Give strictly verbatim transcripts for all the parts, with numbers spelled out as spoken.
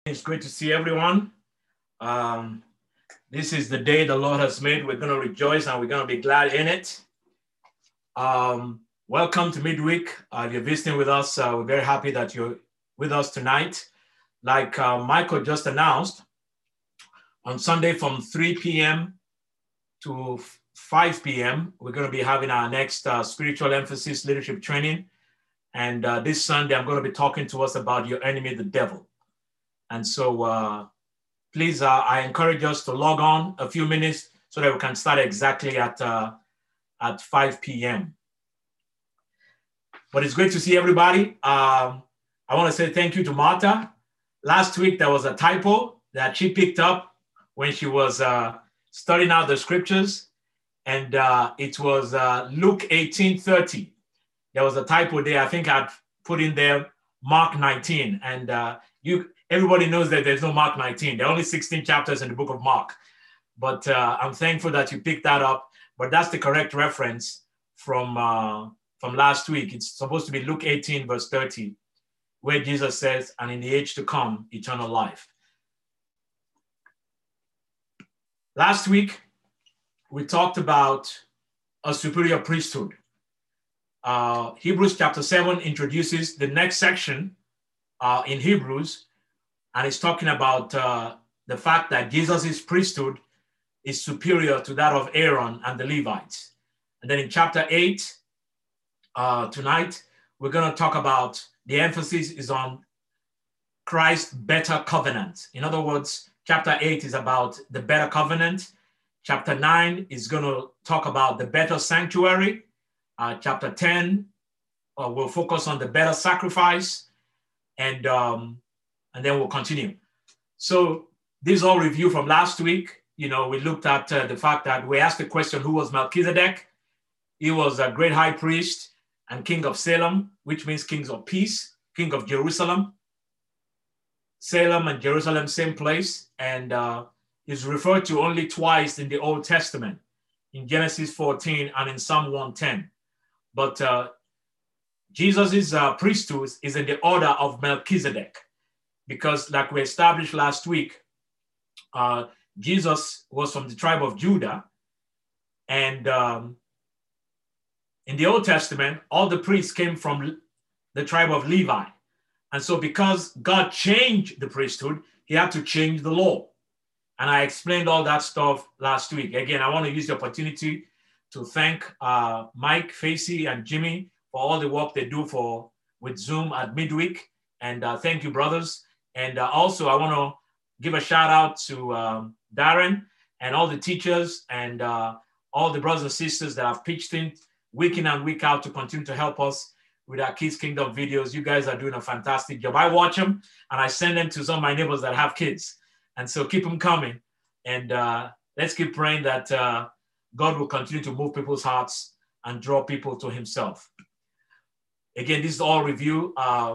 It's great to see everyone. Um, this is the day the Lord has made. We're going to rejoice and we're going to be glad in it. Um, welcome to midweek. Uh, if you're visiting with us, uh, we're very happy that you're with us tonight. Like uh, Michael just announced, on Sunday from three p.m. to five p.m., we're going to be having our next uh, spiritual emphasis leadership training. And uh, this Sunday, I'm going to be talking to us about your enemy, the devil. And so uh, please, uh, I encourage us to log on a few minutes so that we can start exactly at, uh, at five p.m. But it's great to see everybody. Um, I want to say thank you to Martha. Last week, there was a typo that she picked up when she was uh, studying out the scriptures. And uh, it was uh, Luke eighteen thirty. There was a typo there. I think I'd put in there Mark nineteen. And uh, you, everybody knows that there's no Mark nineteen. There are only sixteen chapters in the book of Mark. But uh, I'm thankful that you picked that up. But that's the correct reference from, uh, from last week. It's supposed to be Luke eighteen, verse thirty, where Jesus says, and in the age to come, eternal life. Last week, we talked about a superior priesthood. Uh, Hebrews chapter seven introduces the next section uh, in Hebrews, and it's talking about uh, the fact that Jesus' priesthood is superior to that of Aaron and the Levites. And then in chapter eight, uh, tonight, we're going to talk about the emphasis is on Christ's better covenant. In other words, chapter eight is about the better covenant. Chapter nine is going to talk about the better sanctuary. Uh, chapter ten uh, will focus on the better sacrifice. And, um, and then we'll continue. So this is all review from last week. You know, we looked at uh, the fact that we asked the question, who was Melchizedek? He was a great high priest and king of Salem, which means kings of peace, king of Jerusalem. Salem and Jerusalem, same place. And uh, is referred to only twice in the Old Testament, in Genesis fourteen and in Psalm one ten. But uh, Jesus' uh, priesthood is in the order of Melchizedek, because like we established last week, uh, Jesus was from the tribe of Judah. And um, in the Old Testament, all the priests came from the tribe of Levi. And so because God changed the priesthood, he had to change the law. And I explained all that stuff last week. Again, I want to use the opportunity to thank uh, Mike, Facey, and Jimmy for all the work they do for with Zoom at midweek. And uh, thank you, brothers. And uh, also, I want to give a shout out to um, Darren and all the teachers and uh, all the brothers and sisters that have pitched in week in and week out to continue to help us with our Kids Kingdom videos. You guys are doing a fantastic job. I watch them and I send them to some of my neighbors that have kids. And so keep them coming. And uh, let's keep praying that uh, God will continue to move people's hearts and draw people to himself. Again, this is all review. Uh,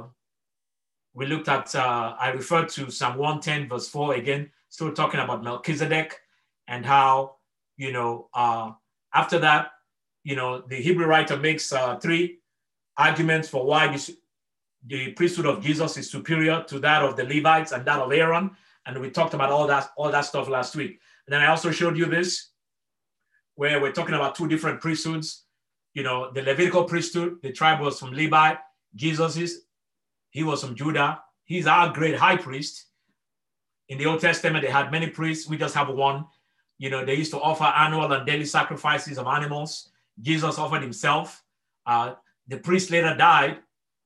we looked at, uh, I referred to Psalm one ten verse four again, still talking about Melchizedek and how, you know, uh, after that, you know, the Hebrew writer makes uh, three arguments for why this, the priesthood of Jesus is superior to that of the Levites and that of Aaron. And we talked about all that, all that stuff last week. And then I also showed you this, where we're talking about two different priesthoods. You know, the Levitical priesthood, the tribe was from Levi. Jesus is, he was from Judah. He's our great high priest. In the Old Testament, they had many priests. We just have one. You know, they used to offer annual and daily sacrifices of animals. Jesus offered himself. Uh, the priest later died.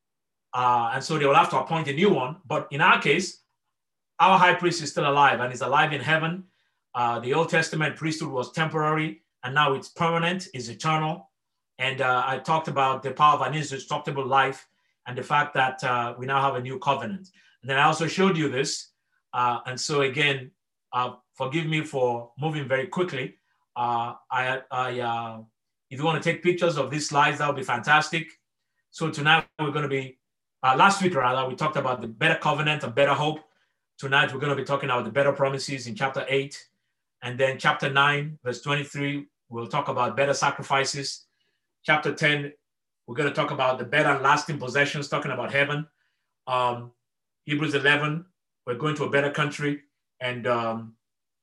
Uh, and so they will have to appoint a new one. But in our case, our high priest is still alive and is alive in heaven. Uh, the Old Testament priesthood was temporary, and now it's permanent, it's eternal. And uh, I talked about the power of an indestructible life and the fact that uh, we now have a new covenant. And then I also showed you this. Uh, and so again, uh, forgive me for moving very quickly. Uh, I, I, uh, if you want to take pictures of these slides, that would be fantastic. So tonight we're going to be, uh, last week rather, we talked about the better covenant and better hope. Tonight, we're going to be talking about the better promises in chapter eight. And then chapter nine, verse twenty-three, we'll talk about better sacrifices. Chapter ten, we're going to talk about the better and lasting possessions, talking about heaven. Um, Hebrews eleven, we're going to a better country. And um,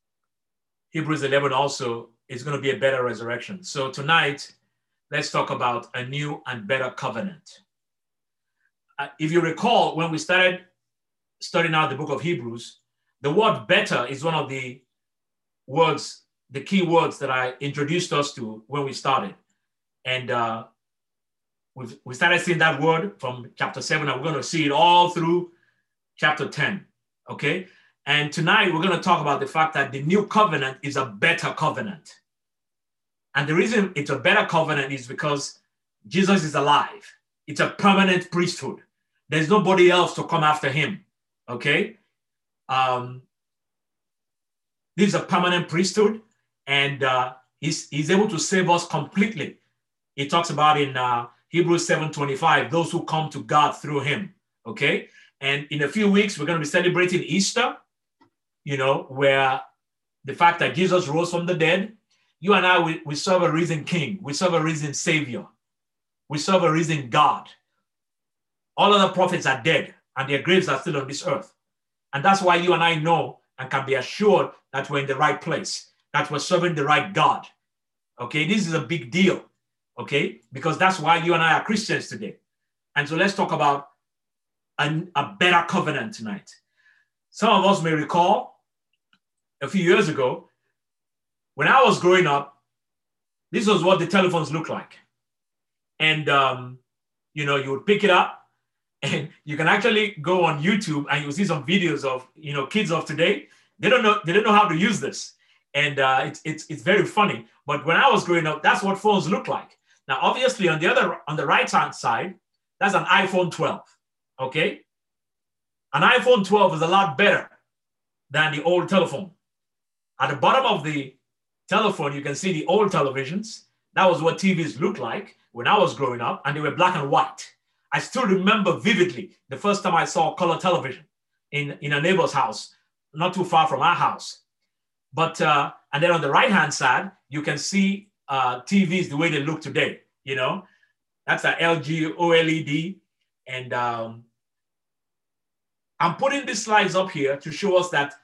Hebrews eleven also is going to be a better resurrection. So tonight, let's talk about a new and better covenant. Uh, if you recall, when we started studying out the book of Hebrews, the word better is one of the words, the key words that I introduced us to when we started. And uh, we've, we started seeing that word from chapter seven, and we're going to see it all through chapter ten, okay? And tonight we're going to talk about the fact that the new covenant is a better covenant. And the reason it's a better covenant is because Jesus is alive. It's a permanent priesthood. There's nobody else to come after him, okay? Um, this is a permanent priesthood, and uh, he's, he's able to save us completely. He talks about in uh, Hebrews seven twenty-five, those who come to God through him, okay? And in a few weeks, we're going to be celebrating Easter, you know, where the fact that Jesus rose from the dead. You and I, we, we serve a risen king. We serve a risen savior. We serve a risen God. All other prophets are dead, and their graves are still on this earth. And that's why you and I know and can be assured that we're in the right place, that we're serving the right God. Okay, this is a big deal, okay? Because that's why you and I are Christians today. And so let's talk about a, a better covenant tonight. Some of us may recall a few years ago, when I was growing up, this was what the telephones looked like. And, um, you know, you would pick it up, and you can actually go on YouTube and you'll see some videos of, you know, kids of today. They don't know, they don't know how to use this. And uh, it's, it's, it's very funny. But when I was growing up, that's what phones look like. Now, obviously on the other, on the right-hand side, that's an iPhone twelve, okay? An iPhone twelve is a lot better than the old telephone. At the bottom of the telephone, you can see the old televisions. That was what T Vs looked like when I was growing up, and they were black and white. I still remember vividly the first time I saw color television in, in a neighbor's house, not too far from our house. But, uh, and then on the right-hand side, you can see uh, T Vs the way they look today, you know? That's an L G OLED. And um, I'm putting these slides up here to show us that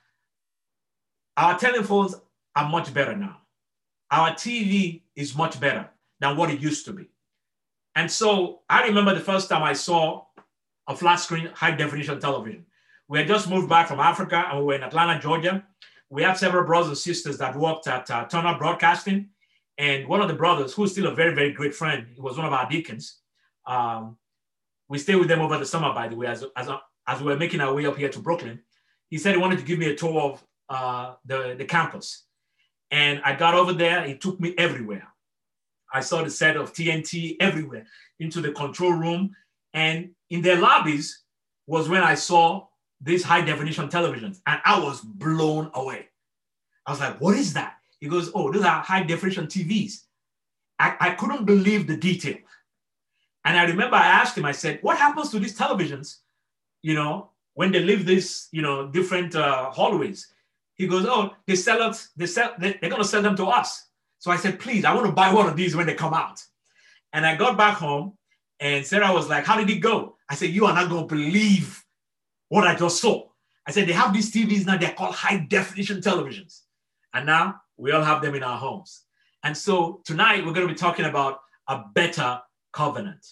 our telephones are much better now. Our T V is much better than what it used to be. And so I remember the first time I saw a flat screen high definition television. We had just moved back from Africa, and we were in Atlanta, Georgia. We had several brothers and sisters that worked at uh, Turner Broadcasting. And one of the brothers, who's still a very, very great friend, he was one of our deacons. Um, we stayed with them over the summer, by the way, as, as, as we were making our way up here to Brooklyn. He said he wanted to give me a tour of uh, the, the campus. And I got over there, he took me everywhere. I saw the set of T N T everywhere, into the control room. And in their lobbies was when I saw these high definition televisions, and I was blown away. I was like, what is that? He goes, oh, those are high definition T Vs. I, I couldn't believe the detail. And I remember I asked him, I said, what happens to these televisions, you know, when they leave these, you know, different uh, hallways? He goes, oh, they sell us, they sell, they, they're gonna sell them to us. So I said, please, I want to buy one of these when they come out. And I got back home, and Sarah was like, how did it go? I said, you are not going to believe what I just saw. I said, they have these T Vs now, they're called high definition televisions. And now we all have them in our homes. And so tonight we're going to be talking about a better covenant.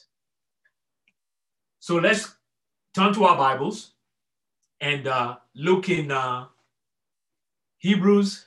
So let's turn to our Bibles and uh, look in uh, Hebrews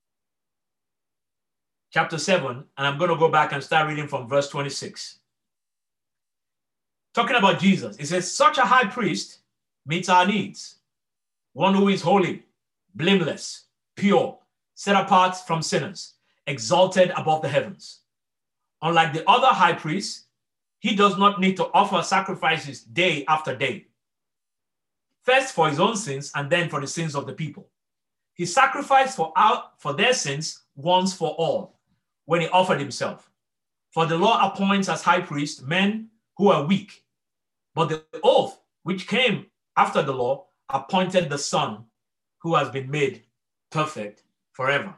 chapter seven, and I'm going to go back and start reading from verse twenty-six. Talking about Jesus, it says, such a high priest meets our needs, one who is holy, blameless, pure, set apart from sinners, exalted above the heavens. Unlike the other high priests, he does not need to offer sacrifices day after day, first for his own sins and then for the sins of the people. He sacrificed for, our, for their sins once for all, when he offered himself. For the law appoints as high priests men who are weak, but the oath which came after the law appointed the Son who has been made perfect forever.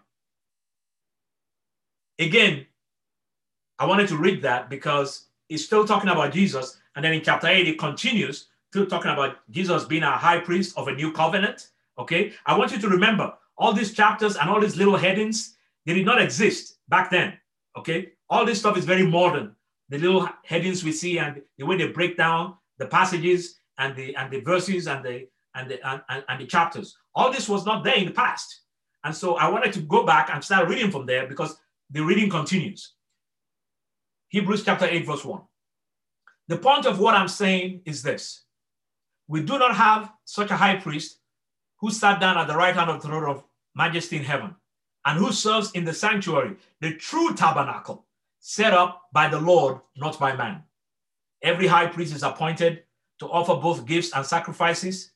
Again, I wanted to read that because it's still talking about Jesus, and then in chapter eight, it continues, still talking about Jesus being our high priest of a new covenant, Okay, I want you to remember all these chapters and all these little headings, they did not exist back then. Okay, all this stuff is very modern. The little headings we see and the way they break down the passages and the and the verses and the and the and, and, and the chapters. All this was not there in the past. And so I wanted to go back and start reading from there because the reading continues. Hebrews chapter eight, verse one. The point of what I'm saying is this. We do not have such a high priest who sat down at the right hand of the throne of majesty in heaven and who serves in the sanctuary, the true tabernacle, set up by the Lord, not by man. Every high priest is appointed to offer both gifts and sacrifices,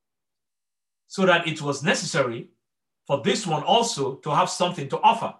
so that it was necessary for this one also to have something to offer.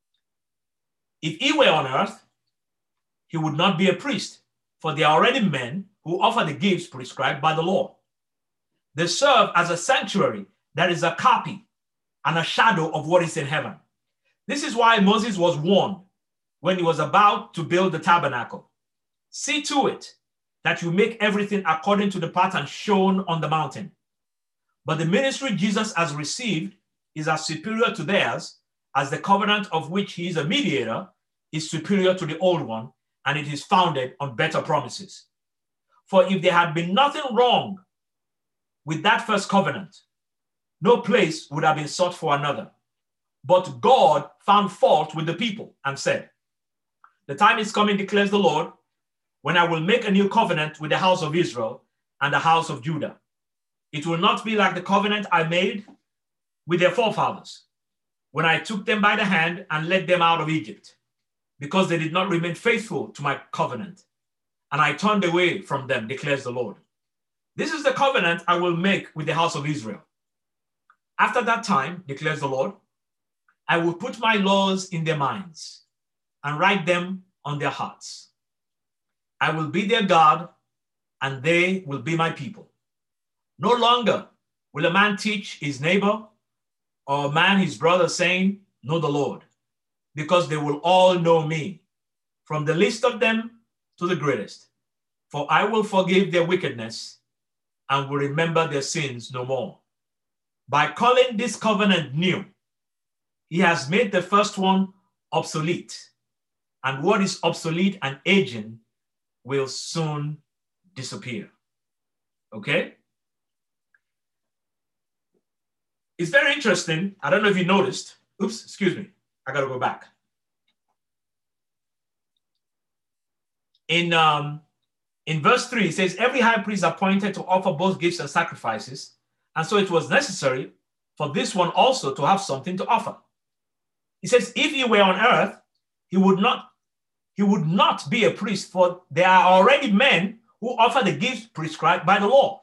If he were on earth, he would not be a priest, for there are already men who offer the gifts prescribed by the law. They serve as a sanctuary that is a copy and a shadow of what is in heaven. This is why Moses was warned when he was about to build the tabernacle. See to it that you make everything according to the pattern shown on the mountain. But the ministry Jesus has received is as superior to theirs as the covenant of which he is a mediator is superior to the old one, and it is founded on better promises. For if there had been nothing wrong with that first covenant, no place would have been sought for another. But God found fault with the people and said, the time is coming, declares the Lord, when I will make a new covenant with the house of Israel and the house of Judah. It will not be like the covenant I made with their forefathers when I took them by the hand and led them out of Egypt, because they did not remain faithful to my covenant, and I turned away from them, declares the Lord. This is the covenant I will make with the house of Israel. After that time, declares the Lord, I will put my laws in their minds and write them on their hearts. I will be their God, and they will be my people. No longer will a man teach his neighbor or a man his brother, saying, know the Lord, because they will all know me, from the least of them to the greatest. For I will forgive their wickedness and will remember their sins no more. By calling this covenant new, he has made the first one obsolete, and what is obsolete and aging will soon disappear. Okay? It's very interesting. I don't know if you noticed. Oops, excuse me. I got to go back. In, um, in verse three, it says, every high priest appointed to offer both gifts and sacrifices. And so it was necessary for this one also to have something to offer. He says, if he were on earth, he would not, he would not be a priest, for there are already men who offer the gifts prescribed by the law.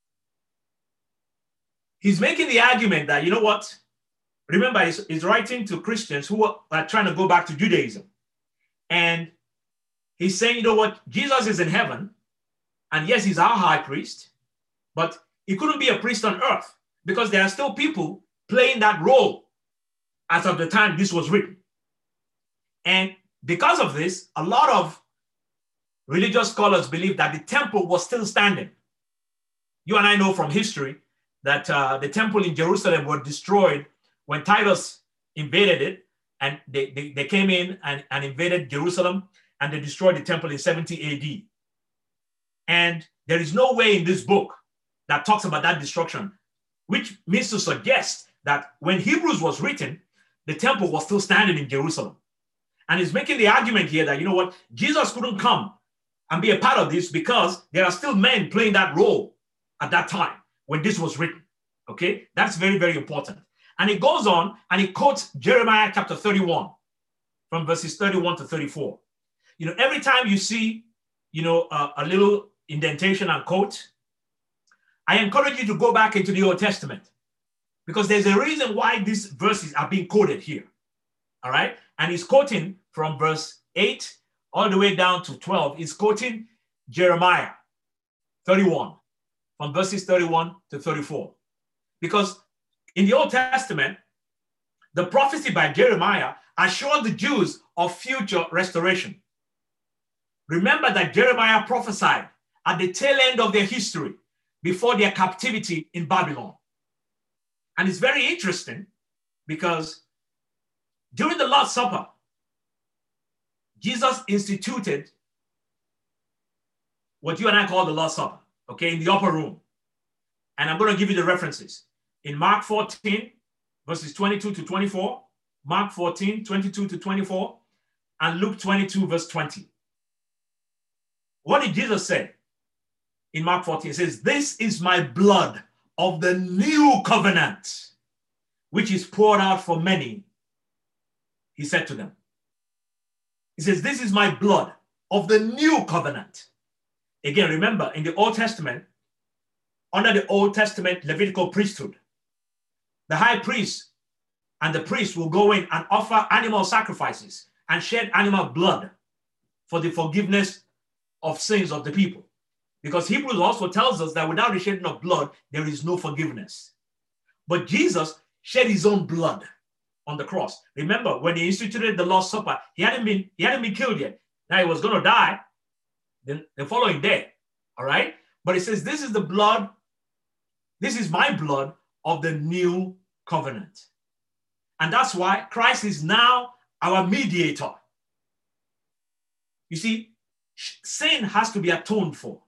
He's making the argument that, you know what? Remember, he's, he's writing to Christians who are, are trying to go back to Judaism. And he's saying, you know what? Jesus is in heaven. And yes, he's our high priest. But he couldn't be a priest on earth because there are still people playing that role as of the time this was written. And because of this, a lot of religious scholars believe that the temple was still standing. You and I know from history that uh, the temple in Jerusalem was destroyed when Titus invaded it, and they, they, they came in and, and invaded Jerusalem, and they destroyed the temple in seventy A D. And there is no way in this book that talks about that destruction, which means to suggest that when Hebrews was written, the temple was still standing in Jerusalem. And he's making the argument here that, you know what, Jesus couldn't come and be a part of this because there are still men playing that role at that time when this was written, okay? That's very, very important. And it goes on and it quotes Jeremiah chapter thirty-one from verses thirty-one to thirty-four. You know, every time you see, you know, uh, a little indentation and quote, I encourage you to go back into the Old Testament because there's a reason why these verses are being quoted here, all right? And he's quoting from verse eight all the way down to twelve. He's quoting Jeremiah thirty-one, from verses thirty-one to thirty-four. Because in the Old Testament, the prophecy by Jeremiah assured the Jews of future restoration. Remember that Jeremiah prophesied at the tail end of their history before their captivity in Babylon. And it's very interesting because during the Lord's Supper, Jesus instituted what you and I call the Lord's Supper, okay, in the upper room. And I'm going to give you the references. In Mark fourteen, verses twenty-two to twenty-four, Mark fourteen, twenty-two to twenty-four, and Luke twenty-two, verse twenty. What did Jesus say in Mark fourteen? It says, "This is my blood of the new covenant, which is poured out for many," he said to them. He says, "This is my blood of the new covenant." Again, remember, in the Old Testament, under the Old Testament Levitical priesthood, the high priest and the priest will go in and offer animal sacrifices and shed animal blood for the forgiveness of sins of the people. Because Hebrews also tells us that without the shedding of blood, there is no forgiveness. But Jesus shed his own blood on the cross. Remember, when he instituted the Lord's Supper, he hadn't been, he hadn't been killed yet. Now he was going to die the, the following day, all right? But it says, this is the blood, this is my blood of the new covenant. And that's why Christ is now our mediator. You see, sin has to be atoned for.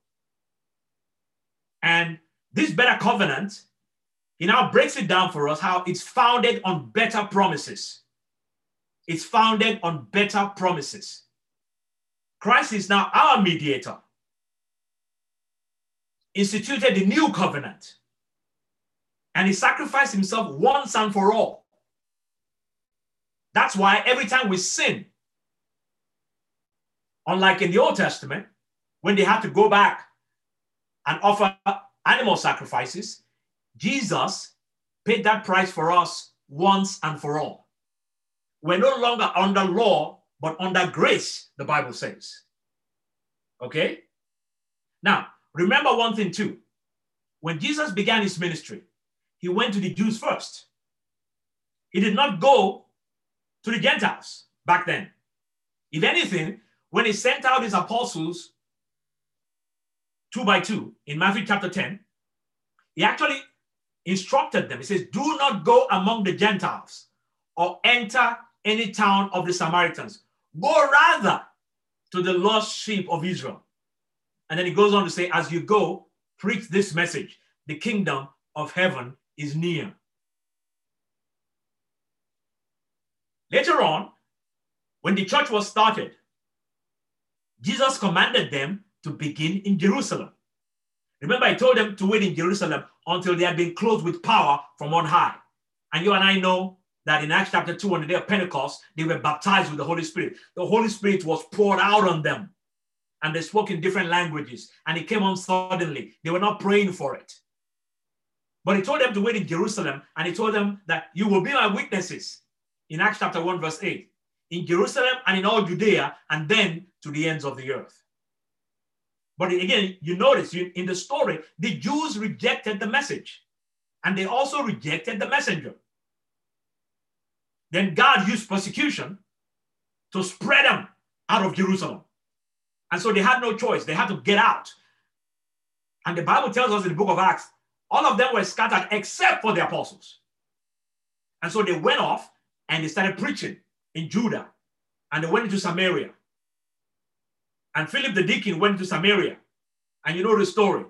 And this better covenant, he now breaks it down for us how it's founded on better promises. It's founded on better promises. Christ is now our mediator, instituted the new covenant, and he sacrificed himself once and for all. That's why every time we sin, unlike in the Old Testament, when they had to go back and offer animal sacrifices, Jesus paid that price for us once and for all. We're no longer under law, but under grace, the Bible says. Okay? Now, remember one thing too. When Jesus began his ministry, he went to the Jews first. He did not go to the Gentiles back then. If anything, when he sent out his apostles two by two in Matthew chapter ten, he actually instructed them. He says, "Do not go among the Gentiles or enter any town of the Samaritans. Go rather to the lost sheep of Israel." And then he goes on to say, "As you go, preach this message. The kingdom of heaven is near." Later on, when the church was started, Jesus commanded them to begin in Jerusalem. Remember, he told them to wait in Jerusalem until they had been clothed with power from on high. And you and I know that in Acts chapter two, on the day of Pentecost, they were baptized with the Holy Spirit. The Holy Spirit was poured out on them, and they spoke in different languages, and it came on suddenly. They were not praying for it. But he told them to wait in Jerusalem, and he told them that you will be my witnesses in Acts chapter one, verse eight, in Jerusalem and in all Judea, and then to the ends of the earth. But again, you notice you, in the story, the Jews rejected the message, and they also rejected the messenger. Then God used persecution to spread them out of Jerusalem. And so they had no choice. They had to get out. And the Bible tells us in the book of Acts, all of them were scattered except for the apostles. And so they went off and they started preaching in Judah, and they went into Samaria. And Philip the deacon went to Samaria. And you know the story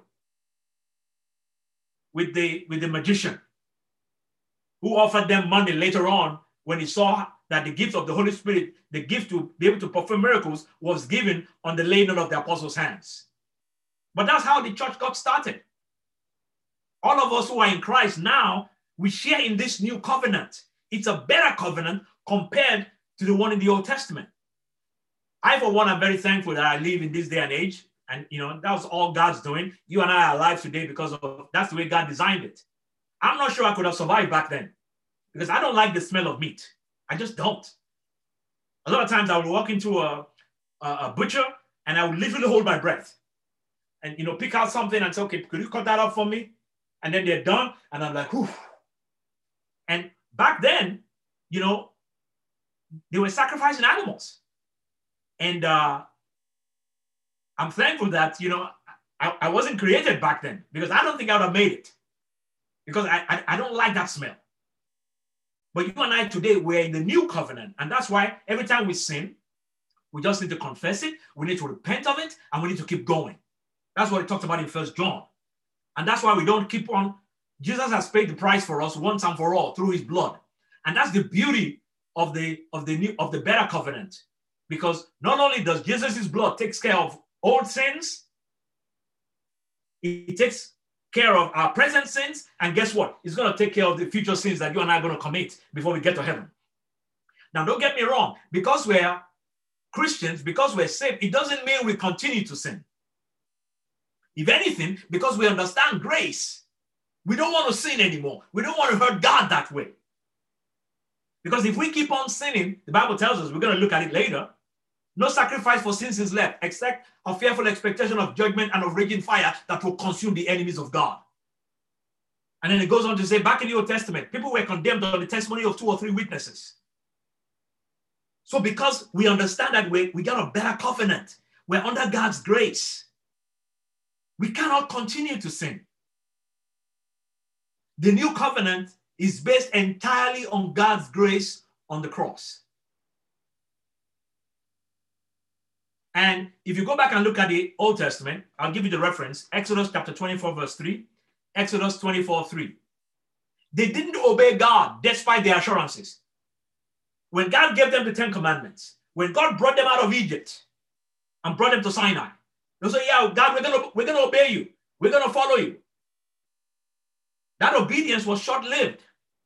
with the, with the magician who offered them money later on when he saw that the gift of the Holy Spirit, the gift to be able to perform miracles, was given on the laying on of the apostles' hands. But that's how the church got started. All of us who are in Christ now, we share in this new covenant. It's a better covenant compared to the one in the Old Testament. I, for one, am very thankful that I live in this day and age. And, you know, that was all God's doing. You and I are alive today because of that's the way God designed it. I'm not sure I could have survived back then because I don't like the smell of meat. I just don't. A lot of times I would walk into a, a, a butcher and I would literally hold my breath and, you know, pick out something and say, okay, could you cut that up for me? And then they're done. And I'm like, whew. And back then, you know, they were sacrificing animals. And uh, I'm thankful that, you know, I, I wasn't created back then because I don't think I would have made it. because I, I, I don't like that smell. But you and I today, we're in the new covenant. And that's why every time we sin, we just need to confess it. We need to repent of it. And we need to keep going. That's what it talks about in First John. And that's why we don't keep on. Jesus has paid the price for us once and for all through his blood. And that's the beauty of the, of the, new, of the better covenant. Because not only does Jesus' blood take care of old sins, it takes care of our present sins, and guess what? It's going to take care of the future sins that you and I are going to commit before we get to heaven. Now, don't get me wrong. Because we're Christians, because we're saved, it doesn't mean we continue to sin. If anything, because we understand grace, we don't want to sin anymore. We don't want to hurt God that way. Because if we keep on sinning, the Bible tells us, we're going to look at it later, no sacrifice for sins is left, except a fearful expectation of judgment and of raging fire that will consume the enemies of God. And then it goes on to say, back in the Old Testament, people were condemned on the testimony of two or three witnesses. So because we understand that we, we got a better covenant, we're under God's grace, we cannot continue to sin. The new covenant is based entirely on God's grace on the cross. And if you go back and look at the Old Testament, I'll give you the reference, Exodus chapter twenty-four, verse three, Exodus twenty-four, three. They didn't obey God despite their assurances. When God gave them the Ten Commandments, when God brought them out of Egypt and brought them to Sinai, they said, yeah, God, we're gonna, we're gonna obey you. We're gonna follow you. That obedience was short-lived.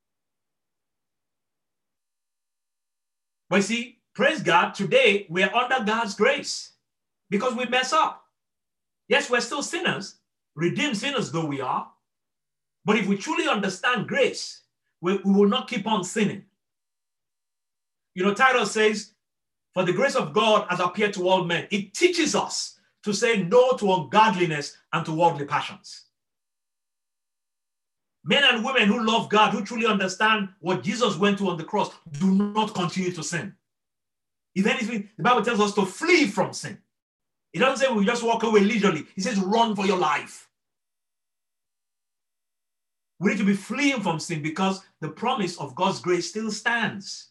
But see, praise God, today we're under God's grace because we mess up. Yes, we're still sinners, redeemed sinners though we are. But if we truly understand grace, we, we will not keep on sinning. You know, Titus says, for the grace of God has appeared to all men. It teaches us to say no to ungodliness and to worldly passions. Men and women who love God, who truly understand what Jesus went through on the cross, do not continue to sin. If anything, the Bible tells us to flee from sin. It doesn't say we just walk away leisurely. It says run for your life. We need to be fleeing from sin because the promise of God's grace still stands.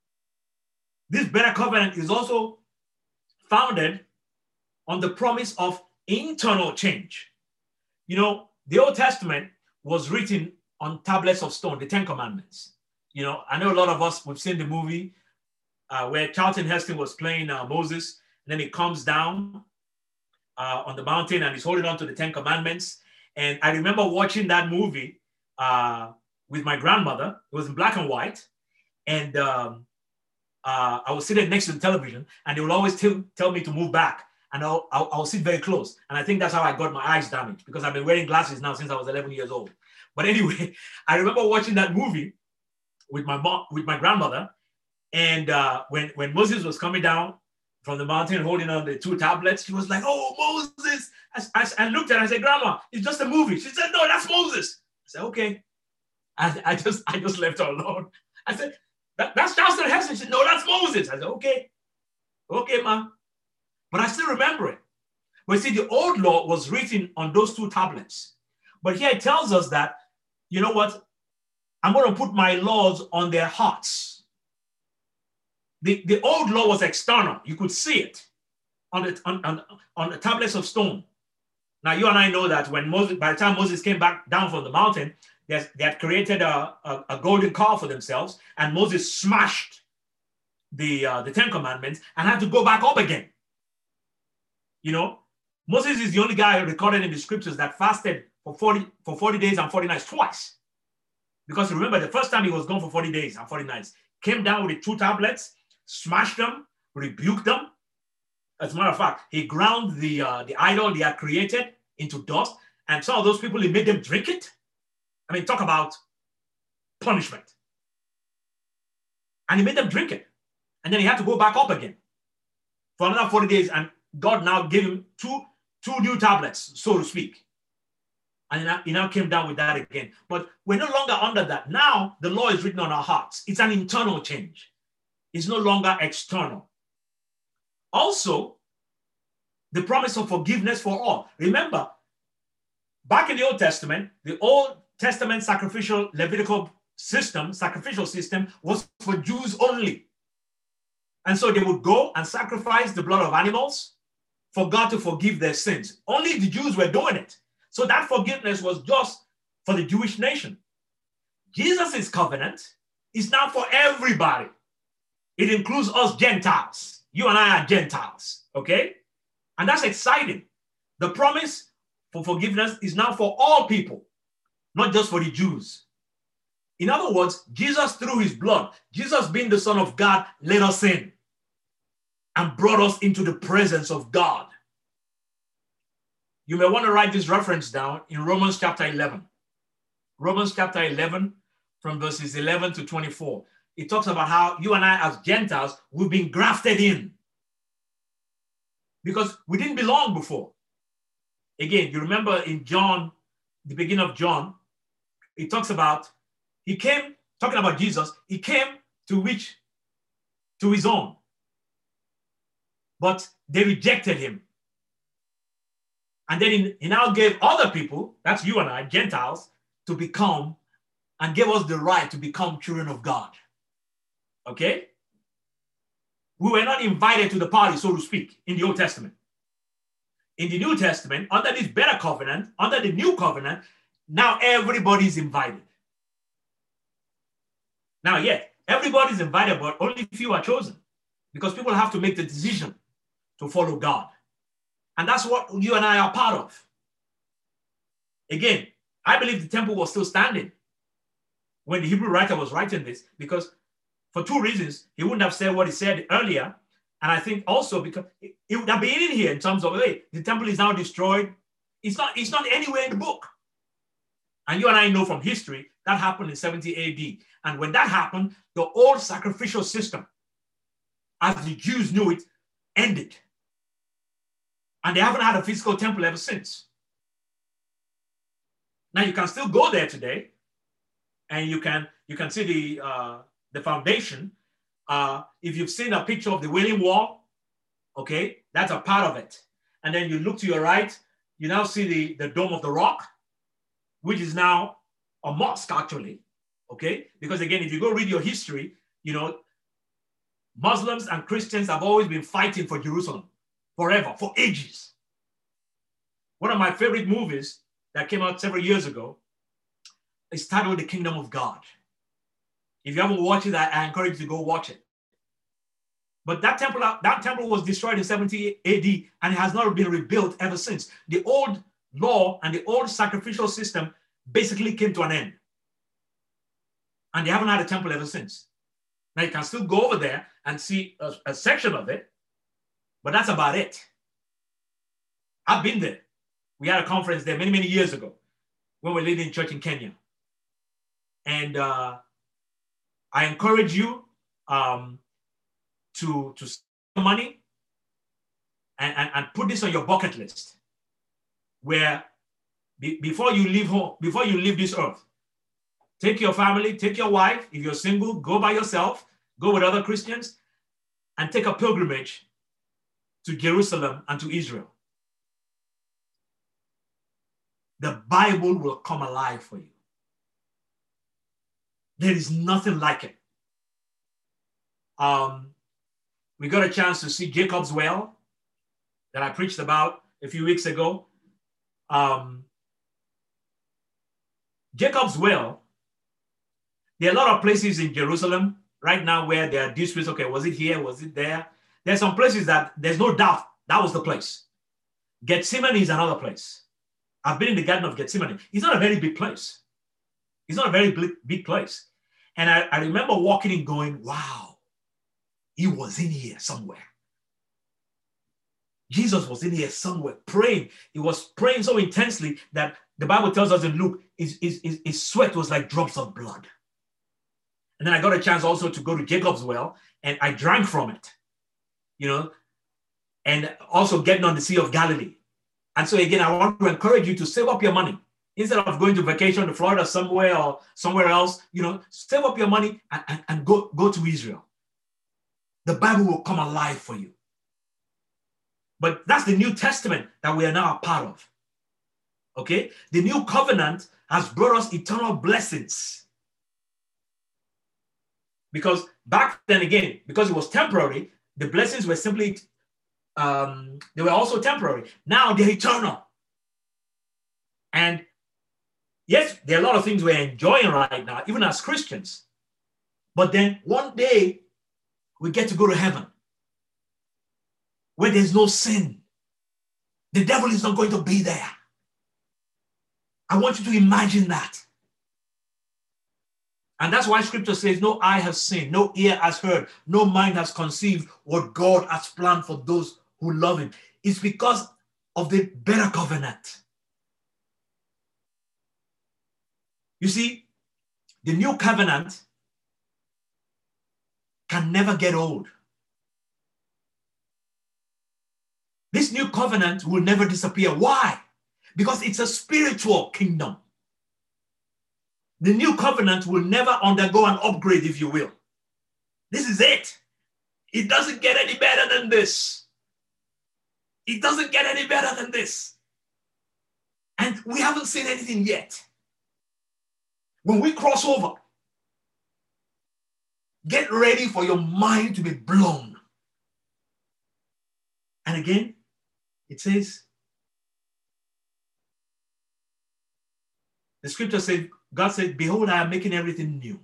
This better covenant is also founded on the promise of internal change. You know, the Old Testament was written on tablets of stone, the Ten Commandments. You know, I know a lot of us, we've seen the movie uh, where Charlton Heston was playing uh, Moses, and then he comes down uh, on the mountain and he's holding on to the Ten Commandments. And I remember watching that movie uh, with my grandmother. It was in black and white. And um, uh, I was sitting next to the television, and they would always tell, tell me to move back. And I'll, I'll, I'll sit very close. And I think that's how I got my eyes damaged, because I've been wearing glasses now since I was eleven years old. But anyway, I remember watching that movie with my mom, with my grandmother. And uh, when, when Moses was coming down from the mountain holding on the two tablets, she was like, oh, Moses. I, I, I looked at her and I said, Grandma, it's just a movie. She said, no, that's Moses. I said, okay. I, I, just, I just left her alone. I said, that, that's Charlton Heston. She said, no, that's Moses. I said, okay. Okay, ma. But I still remember it. But see, the old law was written on those two tablets. But here it tells us that, you know what? I'm going to put my laws on their hearts. The, the old law was external. You could see it on the, on, on, on the tablets of stone. Now, you and I know that when Moses, by the time Moses came back down from the mountain, they, they had created a, a, a golden calf for themselves, and Moses smashed the, uh, the Ten Commandments and had to go back up again. You know, Moses is the only guy recorded in the scriptures that fasted for forty, for forty days and forty nights twice. Because remember, the first time he was gone for forty days and forty nights, came down with the two tablets, smashed them, rebuked them. As a matter of fact, he ground the, uh, the idol he had created into dust, and some of those people, he made them drink it. I mean, talk about punishment. And he made them drink it. And then he had to go back up again for another forty days, and God now gave him two, two new tablets, so to speak. And he now, he now came down with that again. But we're no longer under that. Now, the law is written on our hearts. It's an internal change. It's no longer external. Also, the promise of forgiveness for all. Remember, back in the Old Testament, the Old Testament sacrificial Levitical system, sacrificial system, was for Jews only. And so they would go and sacrifice the blood of animals for God to forgive their sins. Only the Jews were doing it. So that forgiveness was just for the Jewish nation. Jesus' covenant is now for everybody. It includes us Gentiles. You and I are Gentiles, okay? And that's exciting. The promise for forgiveness is now for all people, not just for the Jews. In other words, Jesus, through his blood, Jesus being the Son of God, let us in and brought us into the presence of God. You may want to write this reference down in Romans chapter eleven. Romans chapter eleven, from verses eleven to twenty-four. It talks about how you and I as Gentiles, we've been grafted in because we didn't belong before. Again, you remember in John, the beginning of John, it talks about, he came, talking about Jesus, he came to which, to his own, but they rejected him. And then he, he now gave other people, that's you and I, Gentiles, to become, and gave us the right to become children of God. Okay? We were not invited to the party, so to speak, in the Old Testament. In the New Testament, under this better covenant, under the new covenant, now everybody's invited. Now, yeah, everybody's invited, but only few are chosen because people have to make the decision to follow God. And that's what you and I are part of. Again, I believe the temple was still standing when the Hebrew writer was writing this, because for two reasons, he wouldn't have said what he said earlier. And I think also because it, it would have been in here in terms of, hey, the temple is now destroyed. It's not, it's not anywhere in the book. And you and I know from history that happened in seventy A D. And when that happened, the old sacrificial system, as the Jews knew it, ended. And they haven't had a physical temple ever since. Now you can still go there today, and you can you can see the uh, the foundation. Uh, if you've seen a picture of the Wailing Wall, okay, that's a part of it. And then you look to your right, you now see the, the Dome of the Rock, which is now a mosque actually, okay? Because again, if you go read your history, you know, Muslims and Christians have always been fighting for Jerusalem forever, for ages. One of my favorite movies that came out several years ago is titled The Kingdom of God. If you haven't watched it, I, I encourage you to go watch it. But that temple, that temple was destroyed in seventy A D and it has not been rebuilt ever since. The old law and the old sacrificial system basically came to an end. And they haven't had a temple ever since. Now you can still go over there and see a, a section of it, but that's about it. I've been there. We had a conference there many, many years ago when we were leading church in Kenya. And uh, I encourage you um, to, to save money and, and, and put this on your bucket list, where be, before you leave home, before you leave this earth, take your family, take your wife. If you're single, go by yourself, go with other Christians, and take a pilgrimage to Jerusalem and to Israel. The Bible will come alive for you. There is nothing like it. Um, we got a chance to see Jacob's Well that I preached about a few weeks ago. Um, Jacob's Well, there are a lot of places in Jerusalem right now where there are disputes. Okay, was it here? Was it there? There's some places that there's no doubt that was the place. Gethsemane is another place. I've been in the Garden of Gethsemane. It's not a very big place. It's not a very big, big place. And I, I remember walking in going, wow, he was in here somewhere. Jesus was in here somewhere praying. He was praying so intensely that the Bible tells us in Luke, his, his, his, his sweat was like drops of blood. And then I got a chance also to go to Jacob's Well, and I drank from it, you know, and also getting on the Sea of Galilee. And so again, I want to encourage you to save up your money. Instead of going to vacation to Florida somewhere or somewhere else, you know, save up your money and, and, and go, go to Israel. The Bible will come alive for you. But that's the New Testament that we are now a part of. Okay? The new covenant has brought us eternal blessings. Because back then again, because it was temporary, the blessings were simply, um, they were also temporary. Now they're eternal. And yes, there are a lot of things we're enjoying right now, even as Christians. But then one day, we get to go to heaven, where there's no sin. The devil is not going to be there. I want you to imagine that. And that's why scripture says, no eye has seen, no ear has heard, no mind has conceived what God has planned for those who love him. It's because of the better covenant. You see, the new covenant can never get old. This new covenant will never disappear. Why? Because it's a spiritual kingdom. The new covenant will never undergo an upgrade, if you will. This is it. It doesn't get any better than this. It doesn't get any better than this. And we haven't seen anything yet. When we cross over, get ready for your mind to be blown. And again, it says, the scripture said, God said, behold, I am making everything new.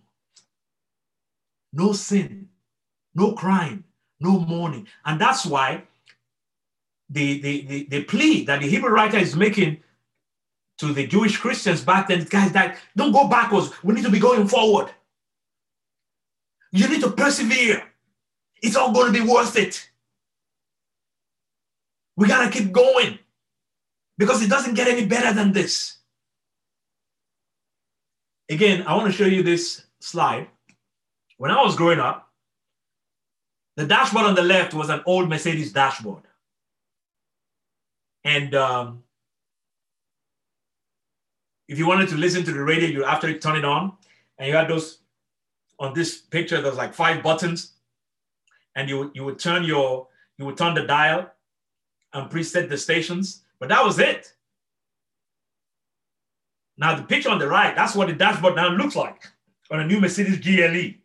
No sin, no crime, no mourning. And that's why the, the, the, the plea that the Hebrew writer is making to the Jewish Christians back then, guys, that don't go backwards. We need to be going forward. You need to persevere. It's all going to be worth it. We got to keep going because it doesn't get any better than this. Again, I want to show you this slide. When I was growing up, the dashboard on the left was an old Mercedes dashboard. And um, if you wanted to listen to the radio, you have to turn it on. And you had those, on this picture, there's like five buttons. And you, you would turn your, you would turn the dial and preset the stations. But that was it. Now, the picture on the right, that's what the dashboard now looks like on a new Mercedes G L E.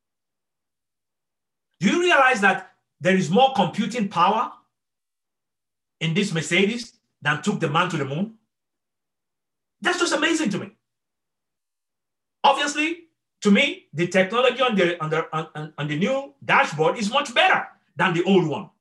Do you realize that there is more computing power in this Mercedes than took the man to the moon? That's just amazing to me. Obviously, to me, the technology on the, on the, on, on the new dashboard is much better than the old one.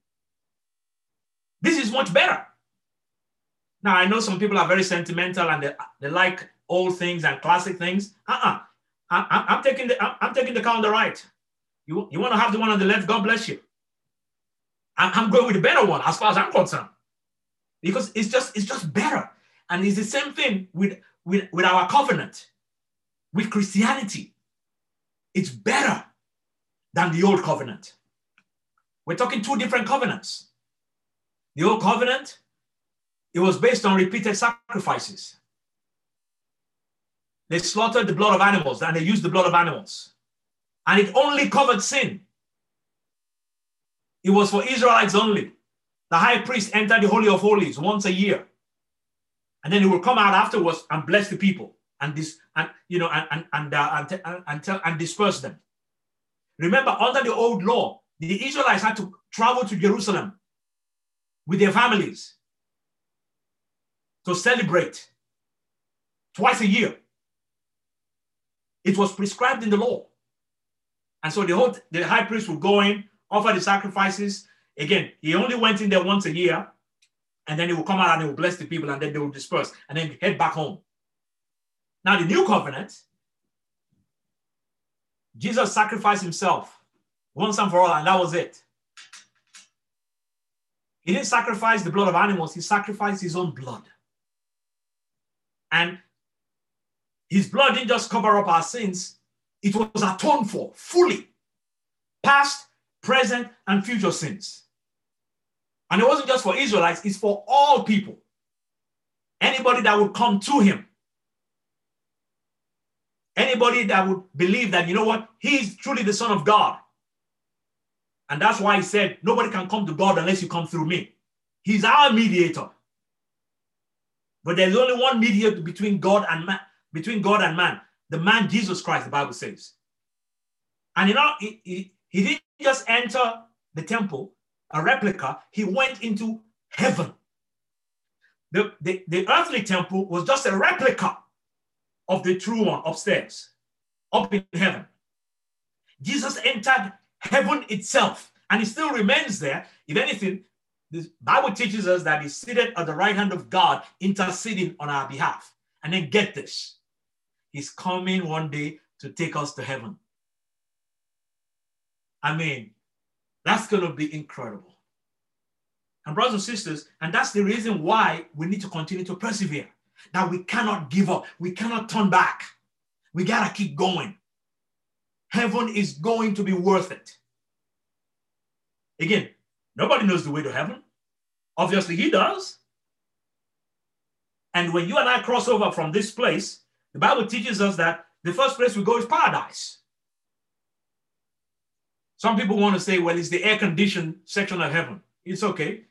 This is much better. Now, I know some people are very sentimental and they, they like old things and classic things. Uh-uh. I, I'm taking the I'm, I'm taking the car on the right. You, you want to have the one on the left? God bless you. I'm, I'm going with the better one as far as I'm concerned, because it's just it's just better. And it's the same thing with, with, with our covenant, with Christianity. It's better than the old covenant. We're talking two different covenants. The old covenant, it was based on repeated sacrifices. They slaughtered the blood of animals and they used the blood of animals. And it only covered sin. It was for Israelites only. The high priest entered the Holy of Holies once a year. And then he will come out afterwards and bless the people and this and you know and and and, uh, and, and, and, tell, and disperse them. Remember, under the old law, the Israelites had to travel to Jerusalem with their families to celebrate twice a year. It was prescribed in the law. And so the whole the high priest would go in, offer the sacrifices. Again, he only went in there once a year, and then he would come out and he would bless the people, and then they would disperse and then head back home. Now, the new covenant, Jesus sacrificed himself once and for all, and that was it. He didn't sacrifice the blood of animals, he sacrificed his own blood. And his blood didn't just cover up our sins, it was atoned for fully. Past, present, and future sins. And it wasn't just for Israelites, it's for all people. Anybody that would come to him. Anybody that would believe that, you know what, he's truly the Son of God. And that's why he said, nobody can come to God unless you come through me. He's our mediator. But there's only one mediator between God and man, between God and man, the man Jesus Christ, the Bible says. And you know, he, he, he didn't just enter the temple, a replica, he went into heaven. The, the, the earthly temple was just a replica of the true one upstairs, up in heaven. Jesus entered heaven itself, and he still remains there. If anything, the Bible teaches us that he's seated at the right hand of God, interceding on our behalf. And then get this, he's coming one day to take us to heaven. I mean, that's going to be incredible. And brothers and sisters, and that's the reason why we need to continue to persevere, that we cannot give up. We cannot turn back. We got to keep going. Heaven is going to be worth it. Again, nobody knows the way to heaven. Obviously, he does. And when you and I cross over from this place, the Bible teaches us that the first place we go is paradise. Some people want to say, well, it's the air-conditioned section of heaven. It's okay.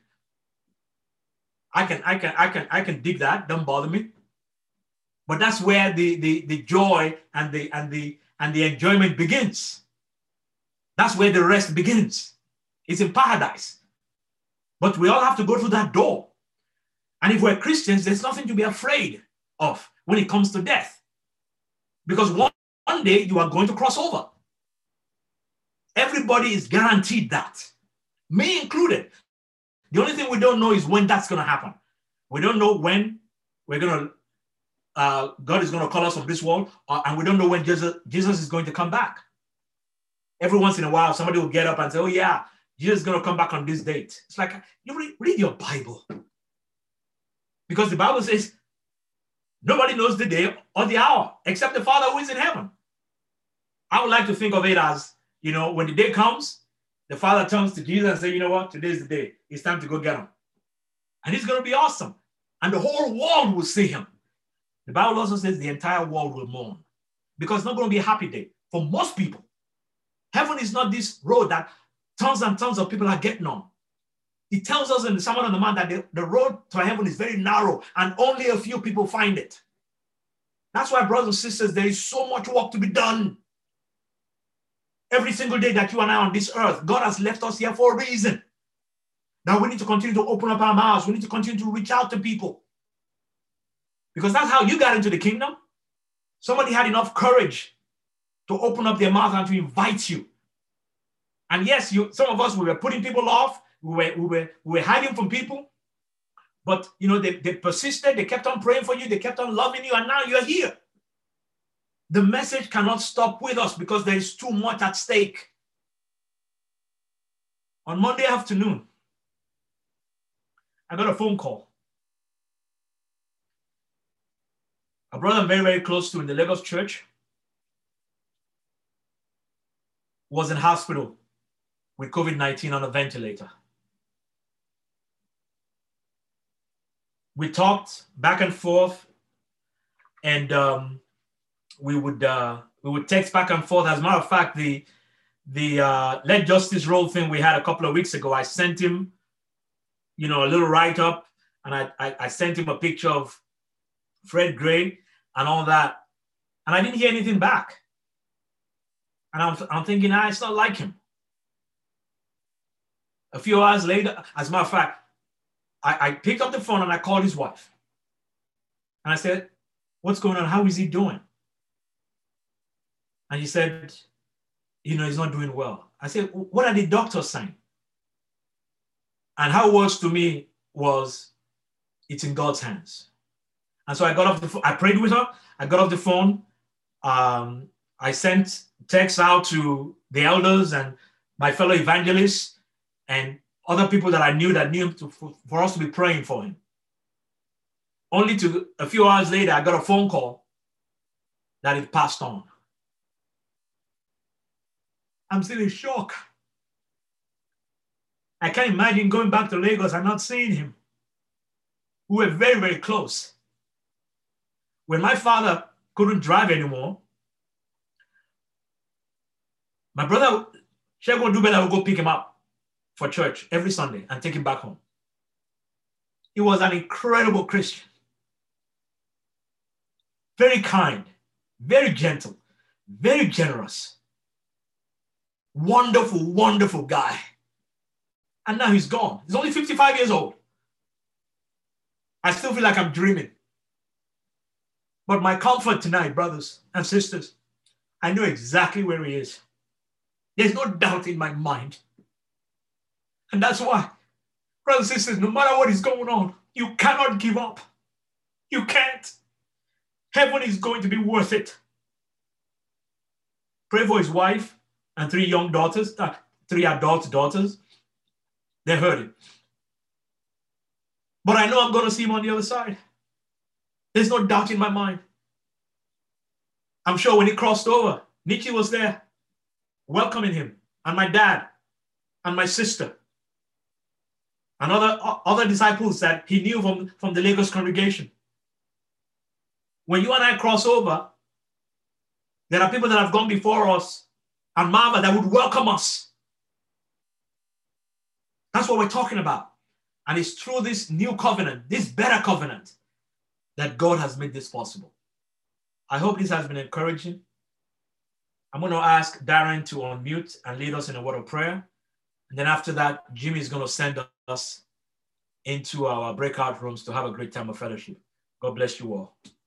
I can, I can, I can, I can dig that. Don't bother me. But that's where the, the, the joy and the, and the, and the enjoyment begins. That's where the rest begins. It's in paradise. But we all have to go through that door. And if we're Christians, there's nothing to be afraid of when it comes to death. Because one, one day you are going to cross over. Everybody is guaranteed that, me included. The only thing we don't know is when that's going to happen. We don't know when we're going to, uh, God is going to call us from this world, uh, and we don't know when Jesus, Jesus is going to come back. Every once in a while, somebody will get up and say, oh yeah, Jesus is going to come back on this date. It's like, you read, read your Bible. Because the Bible says, nobody knows the day or the hour except the Father who is in heaven. I would like to think of it as, you know, when the day comes, the Father turns to Jesus and says, you know what, today's the day. It's time to go get him. And it's going to be awesome. And the whole world will see him. The Bible also says the entire world will mourn, because it's not going to be a happy day for most people. Heaven is not this road that tons and tons of people are getting on. It tells us in the Sermon on the Mount that the, the road to heaven is very narrow and only a few people find it. That's why, brothers and sisters, there is so much work to be done. Every single day that you and I are on this earth, God has left us here for a reason. Now we need to continue to open up our mouths. We need to continue to reach out to people. Because that's how you got into the kingdom. Somebody had enough courage to open up their mouth and to invite you. And yes, you, some of us, we were putting people off. We were, we were, we were hiding from people. But, you know, they, they persisted. They kept on praying for you. They kept on loving you. And now you're here. The message cannot stop with us because there is too much at stake. On Monday afternoon, I got a phone call. A brother I'm very, very close to in the Lagos church was in hospital with COVID nineteen on a ventilator. We talked back and forth, and um, we would uh, we would text back and forth. As a matter of fact, the the uh, Let Justice Roll thing we had a couple of weeks ago, I sent him, you know, a little write-up, and I, I, I sent him a picture of Fred Gray and all that, and I didn't hear anything back. And I'm, I'm thinking, ah, it's not like him. A few hours later, as a matter of fact, I, I picked up the phone and I called his wife. And I said, what's going on? How is he doing? And he said, you know, he's not doing well. I said, what are the doctors saying? And how it was to me was, it's in God's hands. And so I got off the phone, I prayed with her, I got off the phone, um, I sent texts out to the elders and my fellow evangelists and other people that I knew that knew him to, for, for us to be praying for him. Only to a few hours later, I got a phone call that he passed on. I'm still in shock. I can't imagine going back to Lagos and not seeing him. We were very, very close. When my father couldn't drive anymore, my brother, Shegun Dubela, would go pick him up for church every Sunday and take him back home. He was an incredible Christian. very kind, very gentle, very generous. Wonderful, wonderful guy. And now he's gone. He's only fifty-five years old. I still feel like I'm dreaming. But my comfort tonight, brothers and sisters, I know exactly where he is. There's no doubt in my mind. And that's why, brothers and sisters, no matter what is going on, you cannot give up. You can't. Heaven is going to be worth it. Pray for his wife and three young daughters, uh, three adult daughters. They heard it. But I know I'm going to see him on the other side. There's no doubt in my mind. I'm sure when he crossed over, Nikki was there welcoming him, and my dad, and my sister, and other, other disciples that he knew from, from the Lagos congregation. When you and I cross over, there are people that have gone before us and Mama that would welcome us. That's what we're talking about. And it's through this new covenant, this better covenant, that God has made this possible. I hope this has been encouraging. I'm going to ask Darren to unmute and lead us in a word of prayer. And then after that, Jimmy is going to send us into our breakout rooms to have a great time of fellowship. God bless you all.